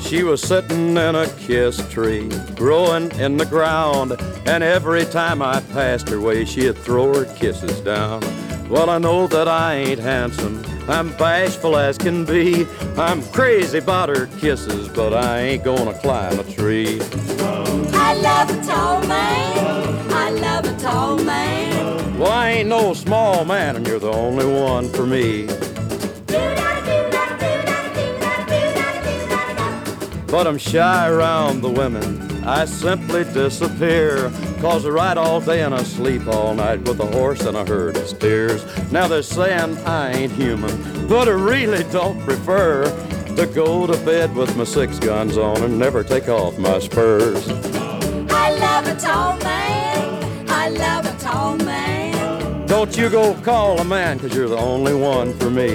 She was sitting in a kiss tree, growing in the ground, and every time I passed her way, she'd throw her kisses down. Well, I know that I ain't handsome, I'm bashful as can be. I'm crazy about her kisses, but I ain't gonna climb a tree. I love a tall man, I love a tall man. Well, I ain't no small man, and you're the only one for me. But I'm shy around the women, I simply disappear. 'Cause I ride all day and I sleep all night with a horse and a herd of steers. Now they're saying I ain't human, but I really don't prefer to go to bed with my 6 guns on and never take off my spurs. I love a tall man, I love a tall man. Don't you go call a man, 'cause you're the only one for me.